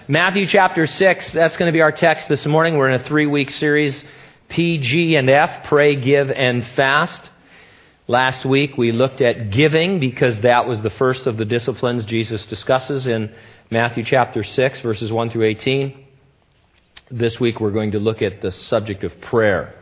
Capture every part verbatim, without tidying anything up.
Matthew chapter six, that's going to be our text this morning. We're in a three-week series, P, G, and F, Pray, Give, and Fast. Last week we looked at giving because that was the first of the disciplines Jesus discusses in Matthew chapter six, verses one through eighteen. This week we're going to look at the subject of prayer.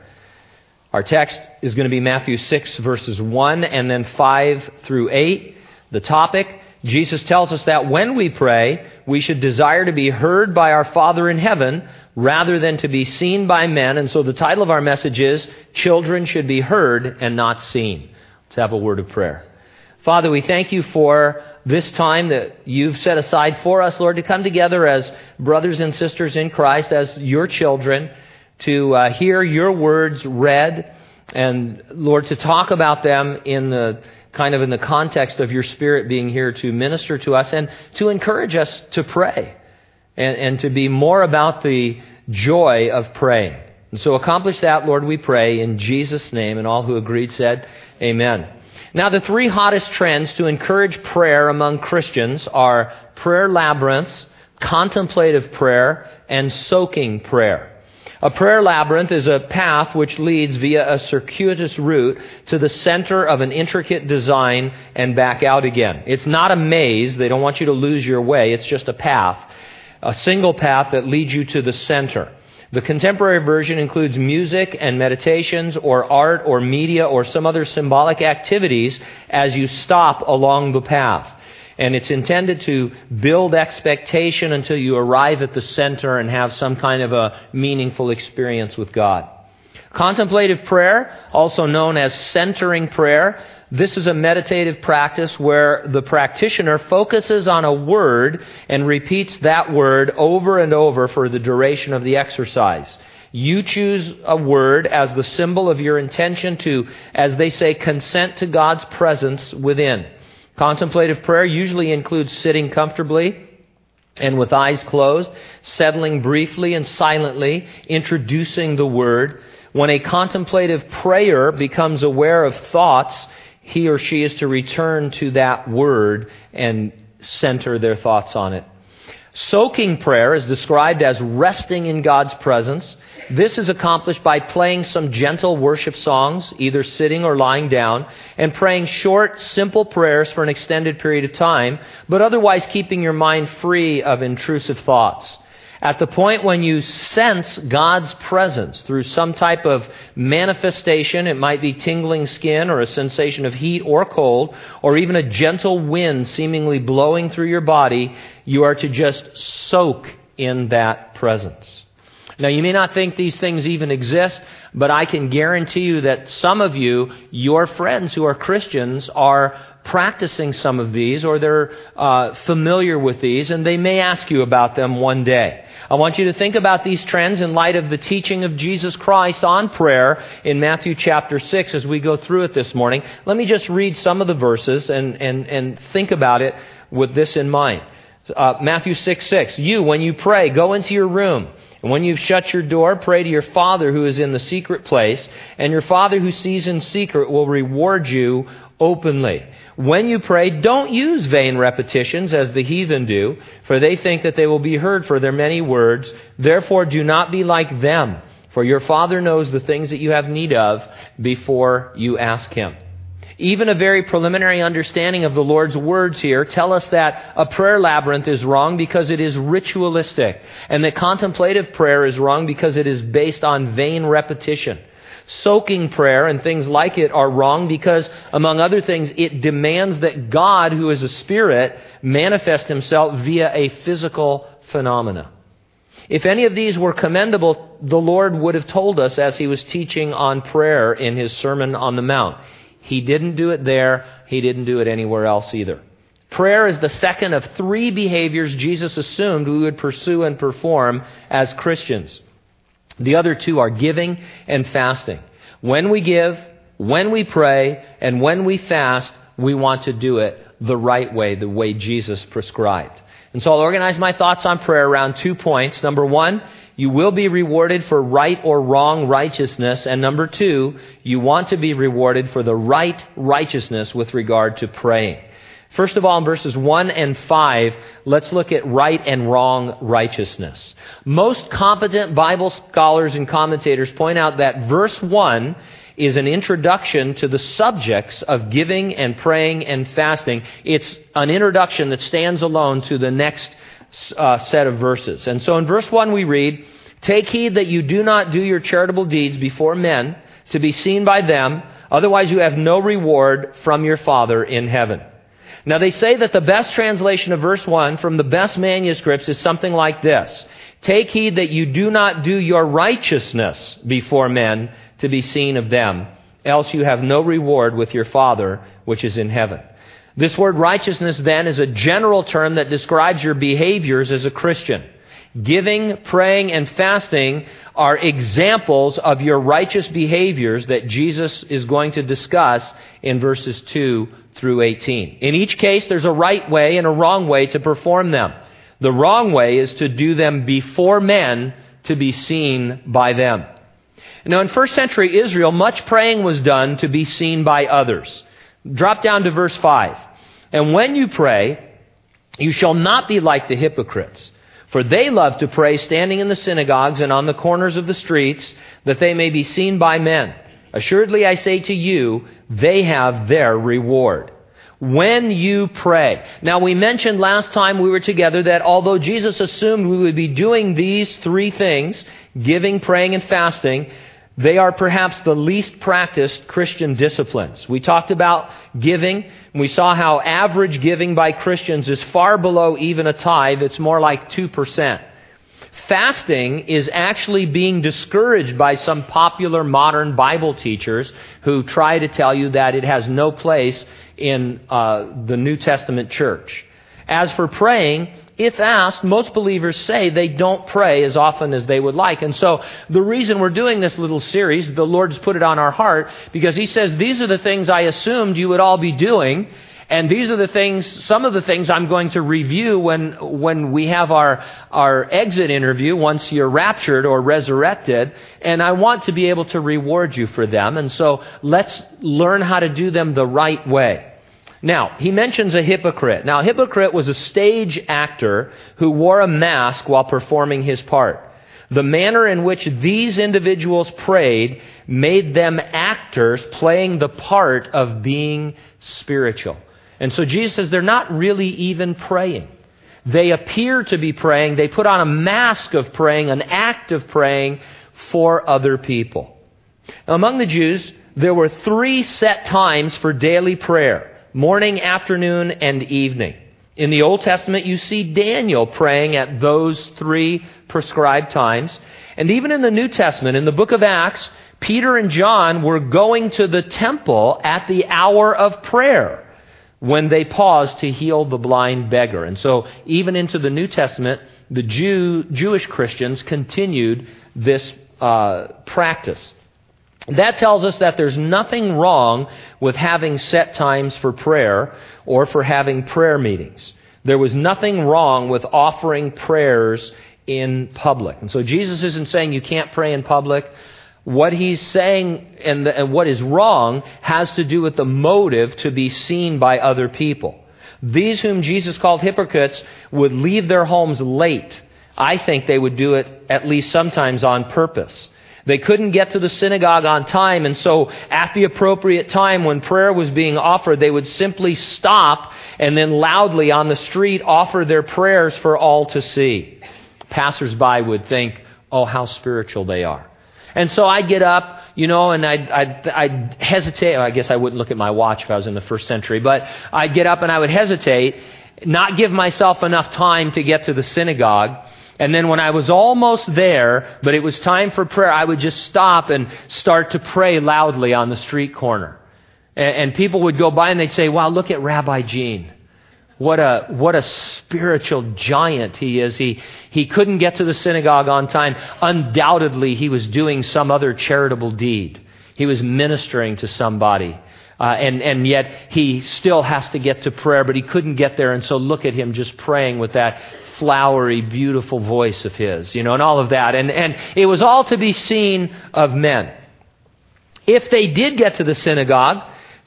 Our text is going to be Matthew six, verses one and then five through eight. The topic, Jesus tells us that when we pray, we should desire to be heard by our Father in heaven rather than to be seen by men. And so the title of our message is, Children Should Be Heard and Not Seen. Let's have a word of prayer. Father, we thank you for this time that you've set aside for us, Lord, to come together as brothers and sisters in Christ, as your children, to uh, hear your words read, and, Lord, to talk about them in the kind of in the context of your Spirit being here to minister to us and to encourage us to pray and, and to be more about the joy of praying. And so accomplish that, Lord, we pray in Jesus' name. And all who agreed said, Amen. Now, the three hottest trends to encourage prayer among Christians are prayer labyrinths, contemplative prayer, and soaking prayer. A prayer labyrinth is a path which leads via a circuitous route to the center of an intricate design and back out again. It's not a maze. They don't want you to lose your way. It's just a path, a single path that leads you to the center. The contemporary version includes music and meditations or art or media or some other symbolic activities as you stop along the path. And it's intended to build expectation until you arrive at the center and have some kind of a meaningful experience with God. Contemplative prayer, also known as centering prayer, this is a meditative practice where the practitioner focuses on a word and repeats that word over and over for the duration of the exercise. You choose a word as the symbol of your intention to, as they say, consent to God's presence within. Contemplative prayer usually includes sitting comfortably and with eyes closed, settling briefly and silently, introducing the word. When a contemplative prayer becomes aware of thoughts, he or she is to return to that word and center their thoughts on it. Soaking prayer is described as resting in God's presence. This is accomplished by playing some gentle worship songs, either sitting or lying down, and praying short, simple prayers for an extended period of time, but otherwise keeping your mind free of intrusive thoughts. At the point when you sense God's presence through some type of manifestation, it might be tingling skin or a sensation of heat or cold, or even a gentle wind seemingly blowing through your body, you are to just soak in that presence. Now, you may not think these things even exist, but I can guarantee you that some of you, your friends who are Christians, are practicing some of these, or they're uh, familiar with these, and they may ask you about them one day. I want you to think about these trends in light of the teaching of Jesus Christ on prayer in Matthew chapter six as we go through it this morning. Let me just read some of the verses and, and, and think about it with this in mind. Uh, Matthew six six, you, when you pray, go into your room. And when you've shut your door, pray to your Father who is in the secret place, and your Father who sees in secret will reward you openly. When you pray, don't use vain repetitions as the heathen do, for they think that they will be heard for their many words. Therefore, do not be like them, for your Father knows the things that you have need of before you ask Him. Even a very preliminary understanding of the Lord's words here tell us that a prayer labyrinth is wrong because it is ritualistic, and that contemplative prayer is wrong because it is based on vain repetition. Soaking prayer and things like it are wrong because, among other things, it demands that God, who is a spirit, manifest Himself via a physical phenomena. If any of these were commendable, the Lord would have told us as He was teaching on prayer in His Sermon on the Mount. He didn't do it there. He didn't do it anywhere else either. Prayer is the second of three behaviors Jesus assumed we would pursue and perform as Christians. The other two are giving and fasting. When we give, when we pray, and when we fast, we want to do it the right way, the way Jesus prescribed. And so I'll organize my thoughts on prayer around two points. Number one, you will be rewarded for right or wrong righteousness. And number two, you want to be rewarded for the right righteousness with regard to praying. First of all, in verses one and five, let's look at right and wrong righteousness. Most competent Bible scholars and commentators point out that verse one is an introduction to the subjects of giving and praying and fasting. It's an introduction that stands alone to the next uh, set of verses. And so in verse one we read, "Take heed that you do not do your charitable deeds before men to be seen by them, otherwise you have no reward from your Father in heaven." Now they say that the best translation of verse one from the best manuscripts is something like this: "Take heed that you do not do your righteousness before men to be seen of them, else you have no reward with your Father which is in heaven." This word righteousness then is a general term that describes your behaviors as a Christian. Giving, praying, and fasting are examples of your righteous behaviors that Jesus is going to discuss in verses two through eighteen. In each case, there's a right way and a wrong way to perform them. The wrong way is to do them before men to be seen by them. Now, in first century Israel, much praying was done to be seen by others. Drop down to verse five. "And when you pray, you shall not be like the hypocrites, for they love to pray standing in the synagogues and on the corners of the streets, that they may be seen by men. Assuredly, I say to you, they have their reward." When you pray. Now, we mentioned last time we were together that although Jesus assumed we would be doing these three things, giving, praying, and fasting, they are perhaps the least practiced Christian disciplines. We talked about giving, and we saw how average giving by Christians is far below even a tithe. It's more like two percent. Fasting is actually being discouraged by some popular modern Bible teachers who try to tell you that it has no place in uh, the New Testament church. As for praying, if asked, most believers say they don't pray as often as they would like. And so the reason we're doing this little series, the Lord's put it on our heart, because He says, these are the things I assumed you would all be doing. And these are the things, some of the things I'm going to review when when we have our, our exit interview, once you're raptured or resurrected. And I want to be able to reward you for them. And so let's learn how to do them the right way. Now, he mentions a hypocrite. Now, a hypocrite was a stage actor who wore a mask while performing his part. The manner in which these individuals prayed made them actors playing the part of being spiritual. And so Jesus says they're not really even praying. They appear to be praying. They put on a mask of praying, an act of praying for other people. Now, among the Jews, there were three set times for daily prayer: morning, afternoon, and evening. In the Old Testament, you see Daniel praying at those three prescribed times. And even in the New Testament, in the book of Acts, Peter and John were going to the temple at the hour of prayer when they paused to heal the blind beggar. And so even into the New Testament, the Jew, Jewish Christians continued this uh, practice. That tells us that there's nothing wrong with having set times for prayer or for having prayer meetings. There was nothing wrong with offering prayers in public. And so Jesus isn't saying you can't pray in public. What he's saying and, the, and what is wrong has to do with the motive to be seen by other people. These whom Jesus called hypocrites would leave their homes late. I think they would do it at least sometimes on purpose. They couldn't get to the synagogue on time, and so at the appropriate time when prayer was being offered, they would simply stop and then loudly on the street offer their prayers for all to see. Passers-by would think, oh, how spiritual they are. And so I'd get up, you know, and I'd, I'd, I'd hesitate. I guess I wouldn't look at my watch if I was in the first century, but I'd get up and I would hesitate, not give myself enough time to get to the synagogue. And then when I was almost there, but it was time for prayer, I would just stop and start to pray loudly on the street corner. And, and people would go by and they'd say, wow, look at Rabbi Gene. What a what a spiritual giant he is. He he couldn't get to the synagogue on time. Undoubtedly, he was doing some other charitable deed. He was ministering to somebody. Uh, and, and yet he still has to get to prayer, but he couldn't get there. And so look at him just praying with that flowery, beautiful voice of his, you know, and all of that. And, and it was all to be seen of men. If they did get to the synagogue,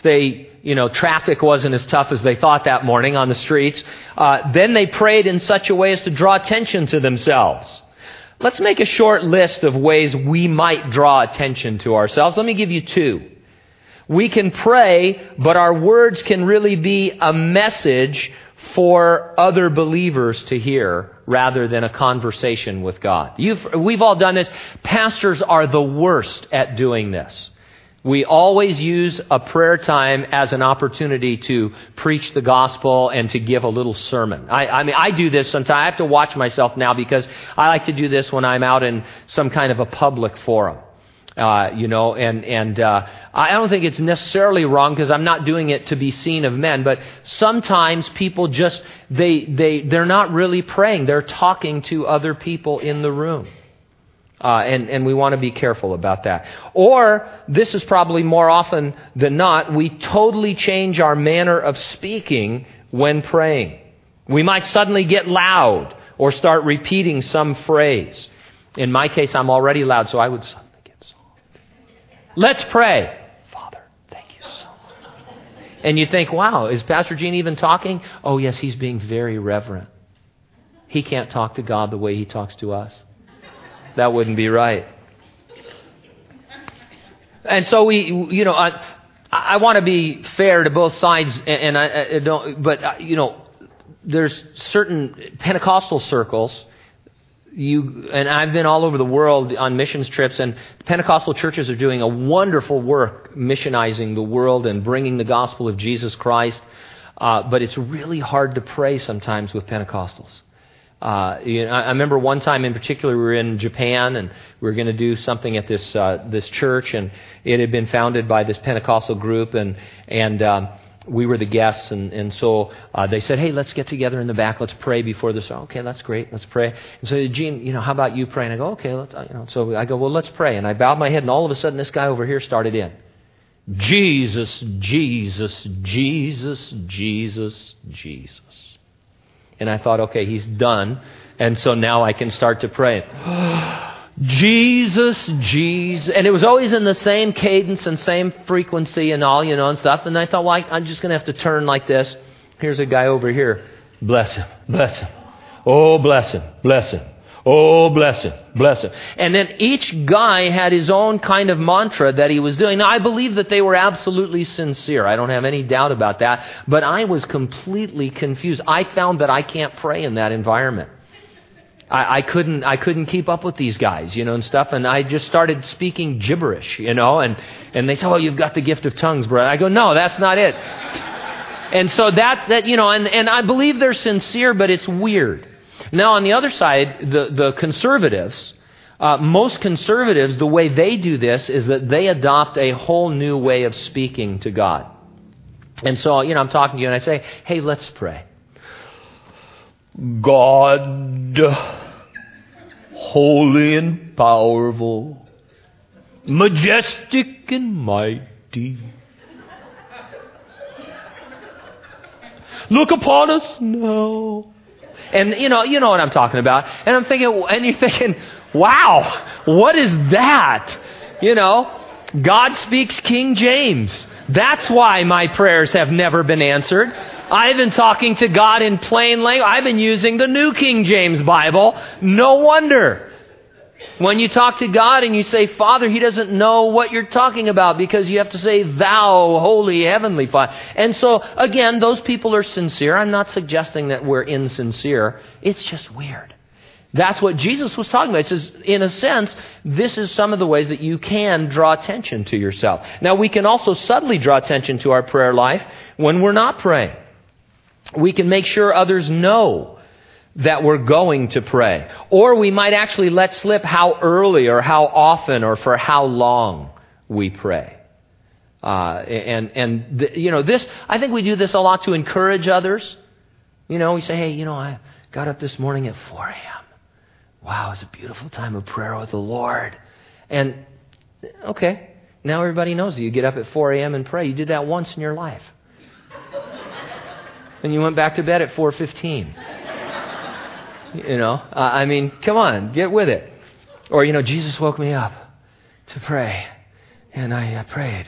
they, you know, traffic wasn't as tough as they thought that morning on the streets. Uh, then they prayed in such a way as to draw attention to themselves. Let's make a short list of ways we might draw attention to ourselves. Let me give you two. We can pray, but our words can really be a message for other believers to hear rather than a conversation with God. You've, we've all done this. Pastors are the worst at doing this. We always use a prayer time as an opportunity to preach the gospel and to give a little sermon. I, I mean, I do this sometimes. I have to watch myself now because I like to do this when I'm out in some kind of a public forum. Uh, you know, and, and, uh, I don't think it's necessarily wrong because I'm not doing it to be seen of men, but sometimes people just, they, they, they're not really praying. They're talking to other people in the room. Uh, and, and we want to be careful about that. Or, this is probably more often than not, we totally change our manner of speaking when praying. We might suddenly get loud or start repeating some phrase. In my case, I'm already loud, so I would let's pray. Father, thank you so much. And you think, wow, is Pastor Gene even talking? Oh, yes, he's being very reverent. He can't talk to God the way he talks to us. That wouldn't be right. And so we, you know, I, I want to be fair to both sides, and I, I don't, but, you know, there's certain Pentecostal circles. You and I've been all over the world on missions trips, and Pentecostal churches are doing a wonderful work missionizing the world and bringing the gospel of Jesus Christ. Uh, but it's really hard to pray sometimes with Pentecostals. Uh, you know, I remember one time in particular we were in Japan and we were going to do something at this uh, this church, and it had been founded by this Pentecostal group, and and. Um, We were the guests, and, and so uh, they said, hey, let's get together in the back. Let's pray before this. Okay, that's great. Let's pray. And so, Gene, you know, how about you pray? And I go, okay. Let's, you know. So I go, well, let's pray. And I bowed my head, and all of a sudden this guy over here started in. Jesus, Jesus, Jesus, Jesus, Jesus. And I thought, okay, he's done. And so now I can start to pray. Jesus, Jesus. And it was always in the same cadence and same frequency and all, you know, and stuff. And I thought, well, I, I'm just going to have to turn like this. Here's a guy over here. Bless him, bless him. Oh, bless him, bless him. Oh, bless him, bless him. And then each guy had his own kind of mantra that he was doing. Now, I believe that they were absolutely sincere. I don't have any doubt about that. But I was completely confused. I found that I can't pray in that environment. I, I couldn't I couldn't keep up with these guys, you know, and stuff. And I just started speaking gibberish, you know, and, and they said, oh, you've got the gift of tongues, brother. I go, no, that's not it. And so that, that you know, and, and I believe they're sincere, but it's weird. Now, on the other side, the, the conservatives, uh, most conservatives, the way they do this is that they adopt a whole new way of speaking to God. And so, you know, I'm talking to you and I say, hey, let's pray. God, holy and powerful, majestic and mighty, look upon us now. And you know, you know what I'm talking about. And I'm thinking, and you're thinking, wow, what is that? You know, God speaks King James. That's why my prayers have never been answered. I've been talking to God in plain language. I've been using the New King James Bible. No wonder. When you talk to God and you say, Father, He doesn't know what you're talking about because you have to say, Thou, Holy Heavenly Father. And so, again, those people are sincere. I'm not suggesting that we're insincere. It's just weird. That's what Jesus was talking about. He says, in a sense, this is some of the ways that you can draw attention to yourself. Now, we can also subtly draw attention to our prayer life when we're not praying. We can make sure others know that we're going to pray. Or we might actually let slip how early or how often or for how long we pray. Uh, and, and the, you know, this, I think we do this a lot to encourage others. You know, we say, hey, you know, I got up this morning at four a.m. Wow, it's a beautiful time of prayer with the Lord. And, okay, now everybody knows that you get up at four a.m. and pray. You did that once in your life. And you went back to bed at four fifteen. You know, uh, I mean, come on, get with it. Or, you know, Jesus woke me up to pray. And I uh, prayed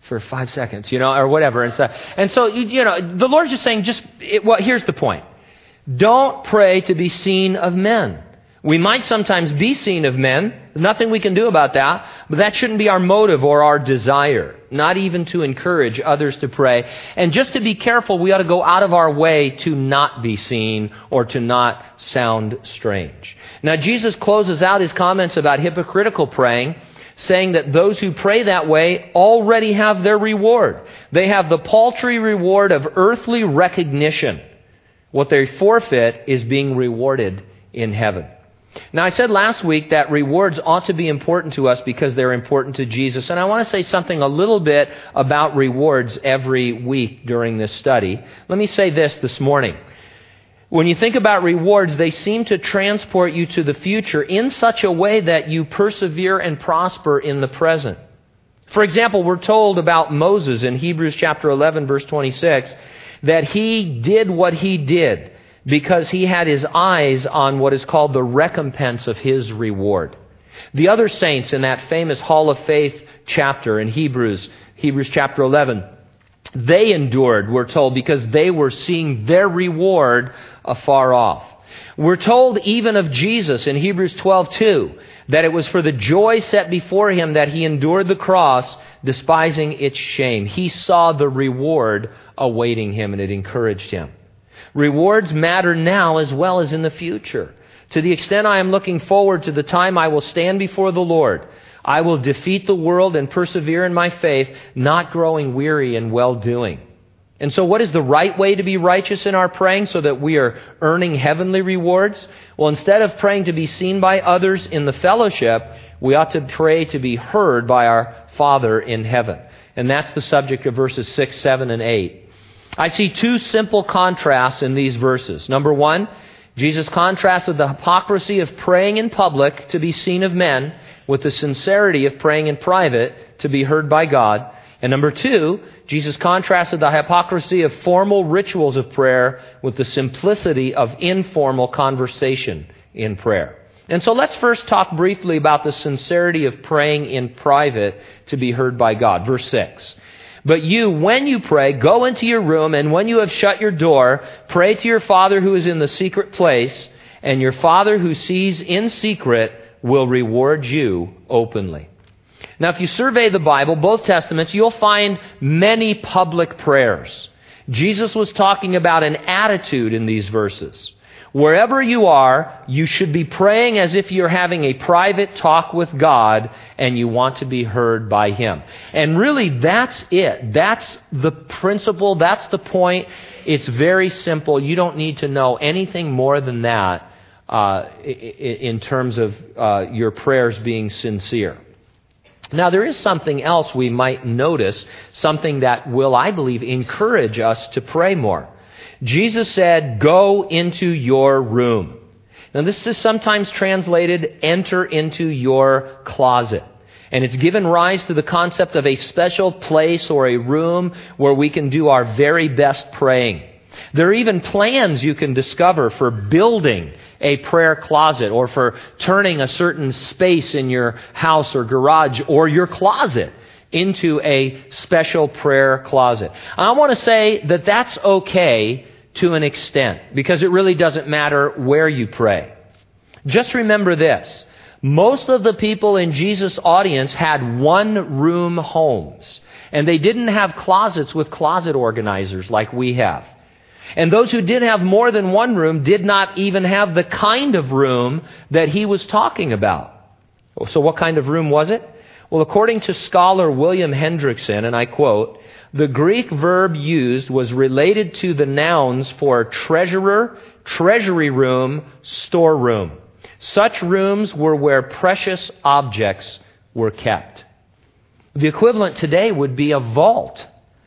for five seconds, you know, or whatever. And so, and so you, you know, the Lord's just saying, just, it, well, here's the point. Don't pray to be seen of men. We might sometimes be seen of men. There's nothing we can do about that. But that shouldn't be our motive or our desire. Not even to encourage others to pray. And just to be careful, we ought to go out of our way to not be seen or to not sound strange. Now, Jesus closes out his comments about hypocritical praying, saying that those who pray that way already have their reward. They have the paltry reward of earthly recognition. What they forfeit is being rewarded in heaven. Now, I said last week that rewards ought to be important to us because they're important to Jesus. And I want to say something a little bit about rewards every week during this study. Let me say this this morning. When you think about rewards, they seem to transport you to the future in such a way that you persevere and prosper in the present. For example, we're told about Moses in Hebrews chapter eleven, verse twenty-six, that he did what he did because he had his eyes on what is called the recompense of his reward. The other saints in that famous Hall of Faith chapter in Hebrews, Hebrews chapter eleven, they endured, we're told, because they were seeing their reward afar off. We're told even of Jesus in Hebrews twelve two, that it was for the joy set before him that he endured the cross, despising its shame. He saw the reward awaiting him, and it encouraged him. Rewards matter now as well as in the future. To the extent I am looking forward to the time I will stand before the Lord, I will defeat the world and persevere in my faith, not growing weary in well-doing. And so what is the right way to be righteous in our praying so that we are earning heavenly rewards? Well, instead of praying to be seen by others in the fellowship, we ought to pray to be heard by our Father in heaven. And that's the subject of verses six, seven, and eight. I see two simple contrasts in these verses. Number one, Jesus contrasted the hypocrisy of praying in public to be seen of men with the sincerity of praying in private to be heard by God. And number two, Jesus contrasted the hypocrisy of formal rituals of prayer with the simplicity of informal conversation in prayer. And so let's first talk briefly about the sincerity of praying in private to be heard by God. Verse six. But you, when you pray, go into your room, and when you have shut your door, pray to your Father who is in the secret place, and your Father who sees in secret will reward you openly. Now, if you survey the Bible, both Testaments, you'll find many public prayers. Jesus was talking about an attitude in these verses. Wherever you are, you should be praying as if you're having a private talk with God and you want to be heard by Him. And really, that's it. That's the principle. That's the point. It's very simple. You don't need to know anything more than that uh, in terms of uh, your prayers being sincere. Now, there is something else we might notice, something that will, I believe, encourage us to pray more. Jesus said, go into your room. Now, this is sometimes translated, enter into your closet. And it's given rise to the concept of a special place or a room where we can do our very best praying. There are even plans you can discover for building a prayer closet or for turning a certain space in your house or garage or your closet into a special prayer closet. I want to say that that's okay to an extent because it really doesn't matter where you pray. Just remember this. Most of the people in Jesus' audience had one-room homes, and they didn't have closets with closet organizers like we have. And those who did have more than one room did not even have the kind of room that he was talking about. So what kind of room was it? Well, according to scholar William Hendrickson, and I quote, the Greek verb used was related to the nouns for treasurer, treasury room, storeroom. Such rooms were where precious objects were kept. The equivalent today would be a vault.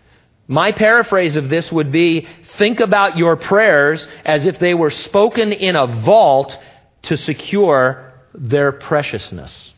My paraphrase of this would be, think about your prayers as if they were spoken in a vault to secure their preciousness.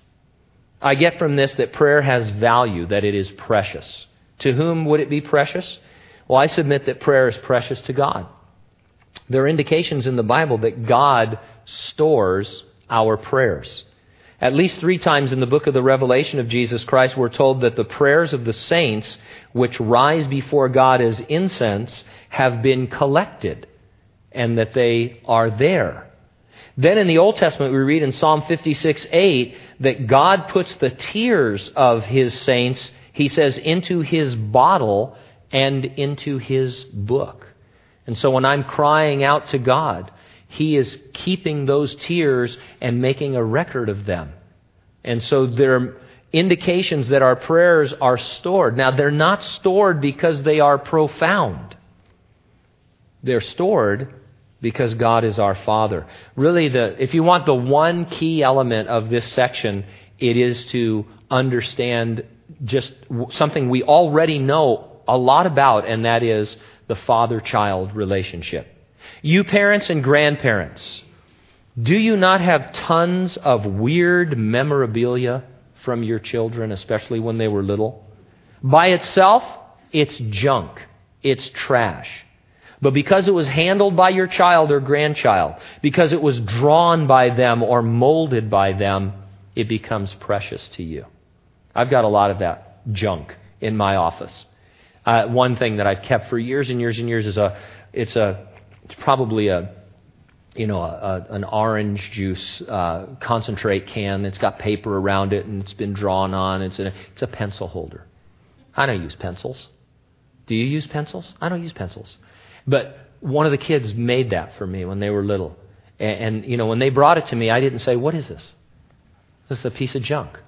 I get from this that prayer has value, that it is precious. To whom would it be precious? Well, I submit that prayer is precious to God. There are indications in the Bible that God stores our prayers. At least three times in the book of the Revelation of Jesus Christ, we're told that the prayers of the saints, which rise before God as incense, have been collected and that they are there. Then in the Old Testament, we read in Psalm fifty-six eight that God puts the tears of His saints, He says, into His bottle and into His book. And so when I'm crying out to God, He is keeping those tears and making a record of them. And so there are indications that our prayers are stored. Now, they're not stored because they are profound. They're stored because God is our Father. Really, the if you want the one key element of this section, it is to understand just something we already know a lot about, and that is the father-child relationship. You parents and grandparents, do you not have tons of weird memorabilia from your children, especially when they were little? By itself, it's junk. It's trash. But because it was handled by your child or grandchild, because it was drawn by them or molded by them, it becomes precious to you. I've got a lot of that junk in my office. Uh, one thing that I've kept for years and years and years is a, it's a, it's probably a, you know, a, a, an orange juice uh, concentrate can. It's got paper around it and it's been drawn on. It's a, it's a pencil holder. I don't use pencils. Do you use pencils? I don't use pencils. But one of the kids made that for me when they were little. And, and, you know, when they brought it to me, I didn't say, what is this? This is a piece of junk.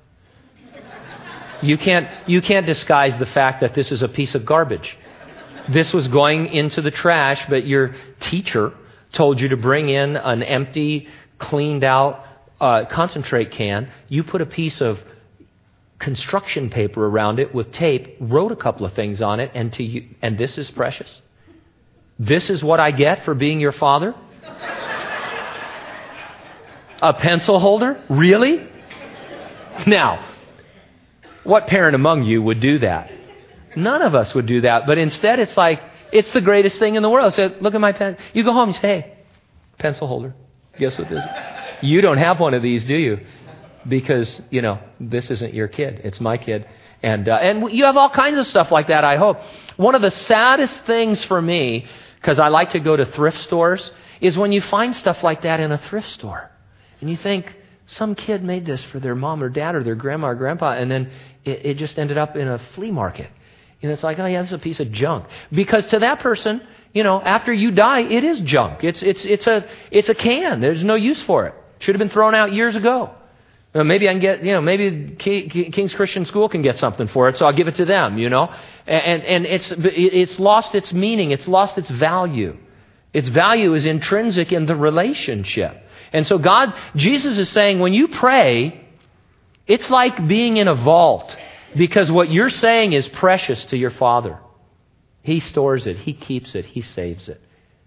You can't, you can't disguise the fact that this is a piece of garbage. This was going into the trash, but your teacher told you to bring in an empty, cleaned out uh, concentrate can. You put a piece of construction paper around it with tape, wrote a couple of things on it, and to you, and this is precious. This is what I get for being your father? A pencil holder? Really? Now, what parent among you would do that? None of us would do that. But instead, it's like, it's the greatest thing in the world. So look at my pen. You go home and say, hey, pencil holder. Guess what this is? You don't have one of these, do you? Because, you know, this isn't your kid. It's my kid. And uh, and you have all kinds of stuff like that, I hope. One of the saddest things for me, because I like to go to thrift stores, is when you find stuff like that in a thrift store. And you think, some kid made this for their mom or dad or their grandma or grandpa, and then it, it just ended up in a flea market. And it's like, oh yeah, this is a piece of junk. Because to that person, you know, after you die, it is junk. It's it's it's a it's a can. There's no use for it. Should have been thrown out years ago. Well, maybe I can get, you know, maybe King's Christian School can get something for it, so I'll give it to them, you know. And and it's it's lost its meaning. It's lost its value. Its value is intrinsic in the relationship. And so God, Jesus is saying, when you pray, it's like being in a vault, because what you're saying is precious to your Father. He stores it. He keeps it. He saves it.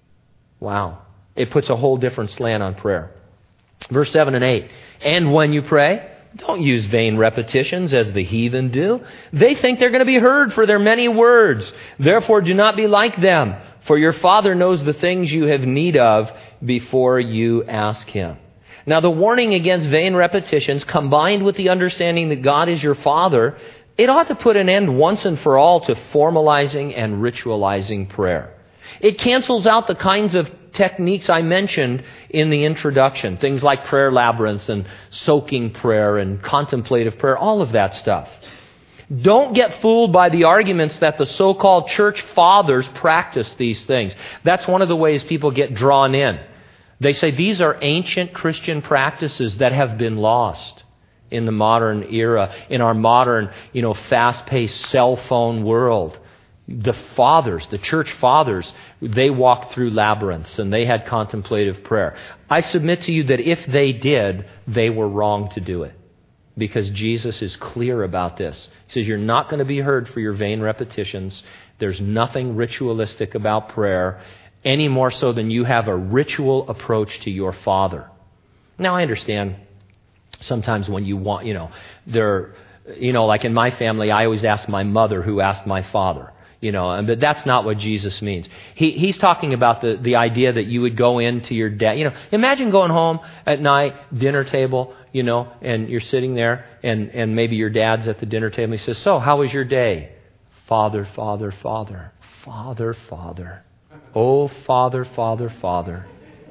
Wow. It puts a whole different slant on prayer. Verse seven and eight. And when you pray, don't use vain repetitions as the heathen do. They think they're going to be heard for their many words. Therefore, do not be like them, for your Father knows the things you have need of before you ask Him. Now, the warning against vain repetitions, combined with the understanding that God is your Father, it ought to put an end once and for all to formalizing and ritualizing prayer. It cancels out the kinds of techniques I mentioned in the introduction, things like prayer labyrinths and soaking prayer and contemplative prayer, all of that stuff. Don't get fooled by the arguments that the so-called church fathers practice these things. That's one of the ways people get drawn in. They say these are ancient Christian practices that have been lost in the modern era, in our modern, you know, fast-paced cell phone world. The fathers, the church fathers, they walked through labyrinths and they had contemplative prayer. I submit to you that if they did, they were wrong to do it. Because Jesus is clear about this. He says, you're not going to be heard for your vain repetitions. There's nothing ritualistic about prayer, any more so than you have a ritual approach to your Father. Now, I understand sometimes when you want, you know, there, you know, like in my family, I always ask my mother who asked my father. You know, and but that's not what Jesus means. He he's talking about the, the idea that you would go into your dad. You know, imagine going home at night, dinner table, you know, and you're sitting there, and, and maybe your dad's at the dinner table. And he says, "So, how was your day?" Father, Father, Father, Father, Father. Oh, Father, Father, Father.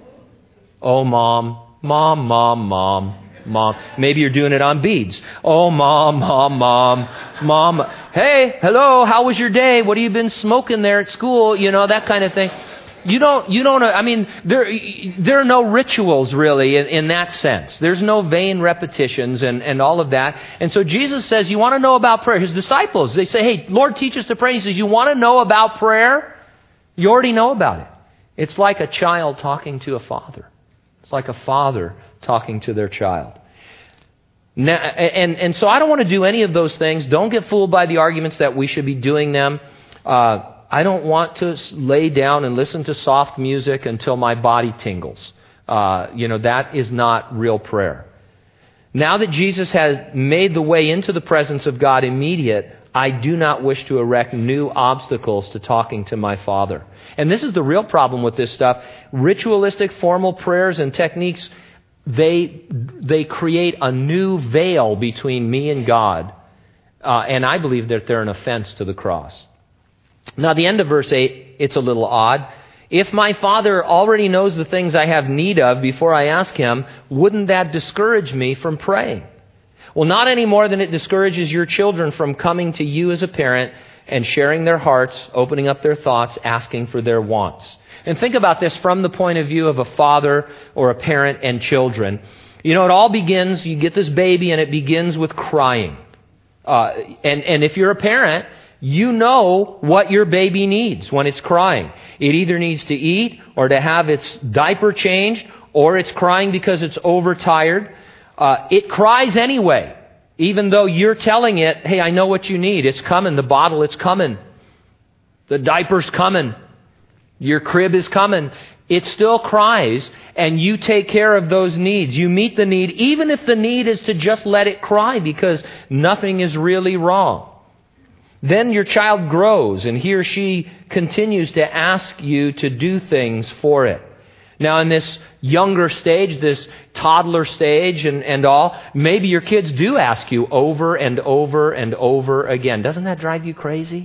Oh, Mom, Mom, Mom, Mom. Mom, maybe you're doing it on beads. Oh, Mom, Mom, Mom, Mom. Hey, hello, how was your day? What have you been smoking there at school? You know, that kind of thing. You don't, you don't, I mean, there, there are no rituals really in, in that sense. There's no vain repetitions and, and all of that. And so Jesus says, you want to know about prayer? His disciples, they say, hey, Lord, teach us to pray. He says, you want to know about prayer? You already know about it. It's like a child talking to a father. It's like a father talking to their child. Now, and, and so I don't want to do any of those things. Don't get fooled by the arguments that we should be doing them. Uh, I don't want to lay down and listen to soft music until my body tingles. Uh, you know, that is not real prayer. Now that Jesus has made the way into the presence of God immediate, I do not wish to erect new obstacles to talking to my Father. And this is the real problem with this stuff. Ritualistic, formal prayers and techniques, they they create a new veil between me and God. Uh, and I believe that they're an offense to the cross. Now, the end of verse eight, it's a little odd. If my Father already knows the things I have need of before I ask Him, wouldn't that discourage me from praying? Well, not any more than it discourages your children from coming to you as a parent and sharing their hearts, opening up their thoughts, asking for their wants. And think about this from the point of view of a father or a parent and children. You know, it all begins, you get this baby and it begins with crying. Uh, and, and if you're a parent, you know what your baby needs when it's crying. It either needs to eat or to have its diaper changed, or it's crying because it's overtired. Uh, it cries anyway, even though you're telling it, hey, I know what you need. It's coming. The bottle, it's coming. The diaper's coming. Your crib is coming. It still cries, and you take care of those needs. You meet the need, even if the need is to just let it cry because nothing is really wrong. Then your child grows, and he or she continues to ask you to do things for it. Now, in this younger stage, this toddler stage and, and all, maybe your kids do ask you over and over and over again. Doesn't that drive you crazy?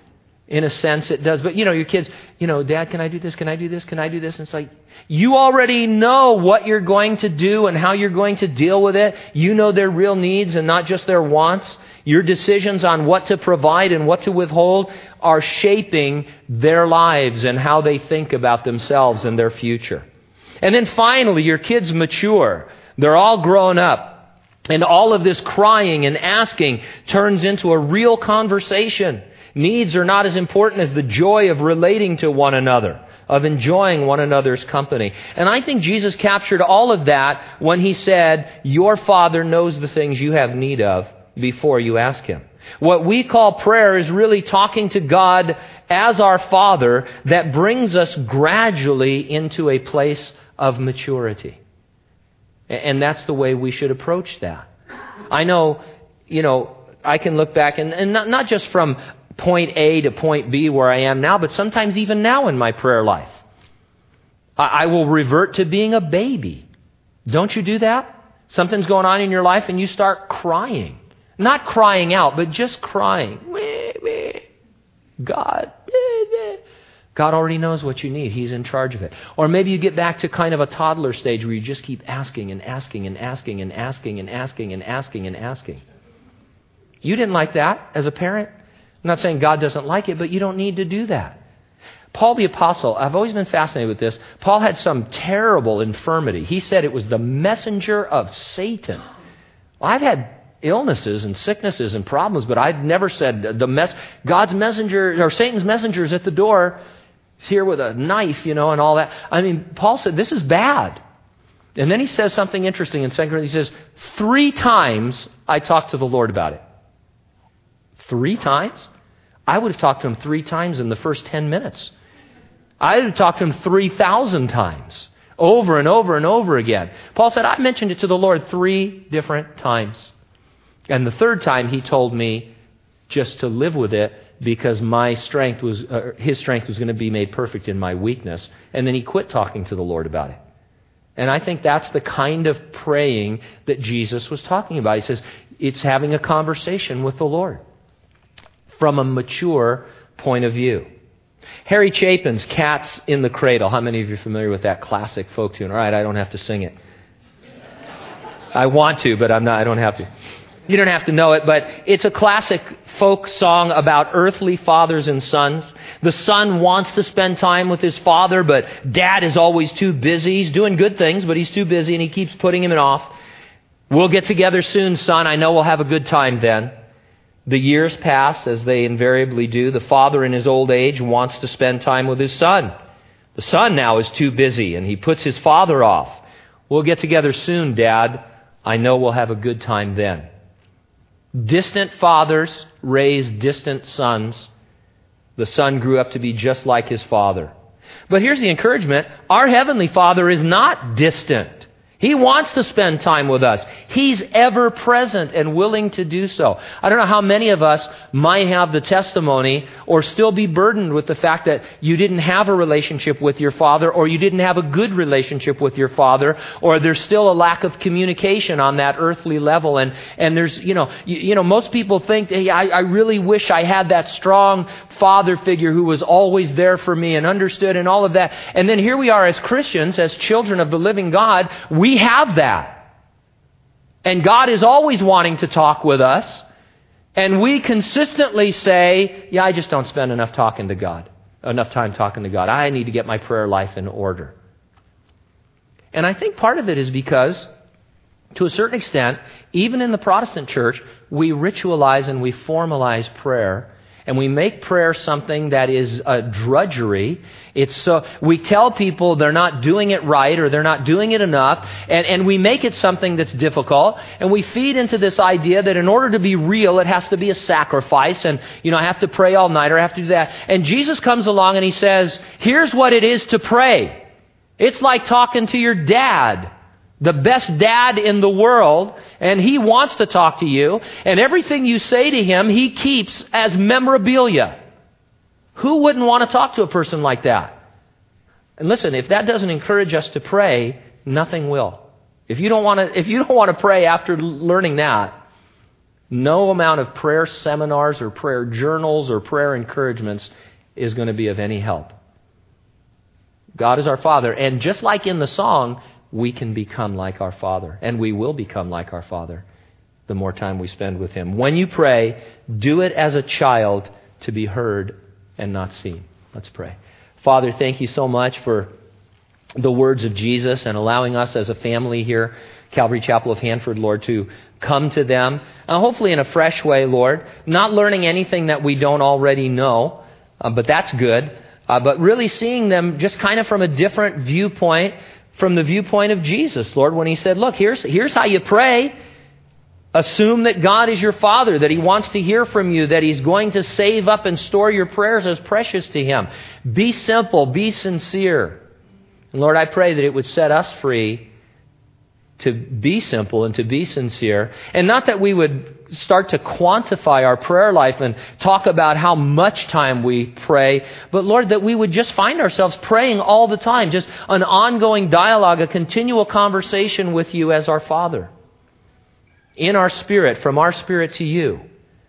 In a sense, it does. But, you know, your kids, you know, Dad, can I do this? Can I do this? Can I do this? And it's like, you already know what you're going to do and how you're going to deal with it. You know their real needs and not just their wants. Your decisions on what to provide and what to withhold are shaping their lives and how they think about themselves and their future. And then finally, your kids mature. They're all grown up. And all of this crying and asking turns into a real conversation. Needs are not as important as the joy of relating to one another, of enjoying one another's company. And I think Jesus captured all of that when He said, your Father knows the things you have need of before you ask Him. What we call prayer is really talking to God as our Father that brings us gradually into a place of maturity. And that's the way we should approach that. I know, you know, I can look back and, and not, not just from point A to point B where I am now, but sometimes even now in my prayer life. I, I will revert to being a baby. Don't you do that? Something's going on in your life and you start crying. Not crying out, but just crying. God. God already knows what you need. He's in charge of it. Or maybe you get back to kind of a toddler stage where you just keep asking and asking and asking and asking and asking and asking and asking. You didn't like that as a parent. I'm not saying God doesn't like it, but you don't need to do that. Paul the Apostle, I've always been fascinated with this. Paul had some terrible infirmity. He said it was the messenger of Satan. Well, I've had illnesses and sicknesses and problems, but I've never said the mess. God's messenger or Satan's messenger is at the door. He's here with a knife, you know, and all that. I mean, Paul said this is bad. And then he says something interesting in Second Corinthians. He says, three times I talked to the Lord about it. Three times? I would have talked to Him three times in the first ten minutes. I would have talked to Him three thousand times, over and over and over again. Paul said, I mentioned it to the Lord three different times. And the third time He told me just to live with it because my strength was, uh, his strength was going to be made perfect in my weakness. And then he quit talking to the Lord about it. And I think that's the kind of praying that Jesus was talking about. He says it's having a conversation with the Lord from a mature point of view. Harry Chapin's Cats in the Cradle. How many of you are familiar with that classic folk tune? All right, I don't have to sing it. I want to, but I'm not. I don't have to. You don't have to know it, but it's a classic folk song about earthly fathers and sons. The son wants to spend time with his father, but dad is always too busy. He's doing good things, but he's too busy, and he keeps putting him off. We'll get together soon, son. I know we'll have a good time then. The years pass, as they invariably do. The father in his old age wants to spend time with his son. The son now is too busy, and he puts his father off. We'll get together soon, Dad. I know we'll have a good time then. Distant fathers raise distant sons. The son grew up to be just like his father. But here's the encouragement. Our Heavenly Father is not distant. He wants to spend time with us. He's ever present and willing to do so. I don't know how many of us might have the testimony or still be burdened with the fact that you didn't have a relationship with your father, or you didn't have a good relationship with your father, or there's still a lack of communication on that earthly level. And, and there's, you know, you, you know, most people think, hey, I, I really wish I had that strong father figure who was always there for me and understood and all of that. And then here we are as Christians, as children of the living God, we We have that. And God is always wanting to talk with us. And we consistently say, yeah, I just don't spend enough talking to God, enough time talking to God. I need to get my prayer life in order. And I think part of it is because, to a certain extent, even in the Protestant church, we ritualize and we formalize prayer. And we make prayer something that is a drudgery. It's so we tell people they're not doing it right or they're not doing it enough, and, and we make it something that's difficult. And we feed into this idea that in order to be real, it has to be a sacrifice. And, you know, I have to pray all night or I have to do that. And Jesus comes along and he says, here's what it is to pray. It's like talking to your dad. The best dad in the world, and he wants to talk to you, and everything you say to him, he keeps as memorabilia. Who wouldn't want to talk to a person like that? And listen, if that doesn't encourage us to pray, nothing will. If you don't want to, if you don't want to pray after learning that, no amount of prayer seminars or prayer journals or prayer encouragements is going to be of any help. God is our Father, and just like in the song, we can become like our Father, and we will become like our Father the more time we spend with Him. When you pray, do it as a child to be heard and not seen. Let's pray. Father, thank you so much for the words of Jesus and allowing us as a family here, Calvary Chapel of Hanford, Lord, to come to them, uh, hopefully in a fresh way, Lord, not learning anything that we don't already know, uh, but that's good, uh, but really seeing them just kind of from a different viewpoint, from the viewpoint of Jesus, Lord, when He said, look, here's, here's how you pray. Assume that God is your Father, that He wants to hear from you, that He's going to save up and store your prayers as precious to Him. Be simple, be sincere. And Lord, I pray that it would set us free to be simple and to be sincere. And not that we would start to quantify our prayer life and talk about how much time we pray, but Lord, that we would just find ourselves praying all the time, just an ongoing dialogue, a continual conversation with you as our Father. In our spirit, from our spirit to you.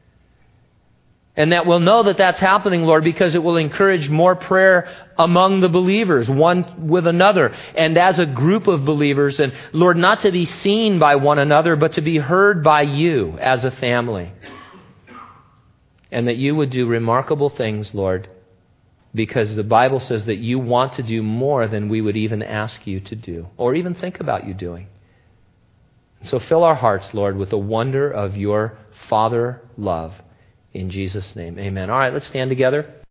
And that we'll know that that's happening, Lord, because it will encourage more prayer among the believers, one with another, and as a group of believers. And Lord, not to be seen by one another, but to be heard by you as a family. And that you would do remarkable things, Lord, because the Bible says that you want to do more than we would even ask you to do, or even think about you doing. So fill our hearts, Lord, with the wonder of your Father love. In Jesus' name, amen. All right, let's stand together.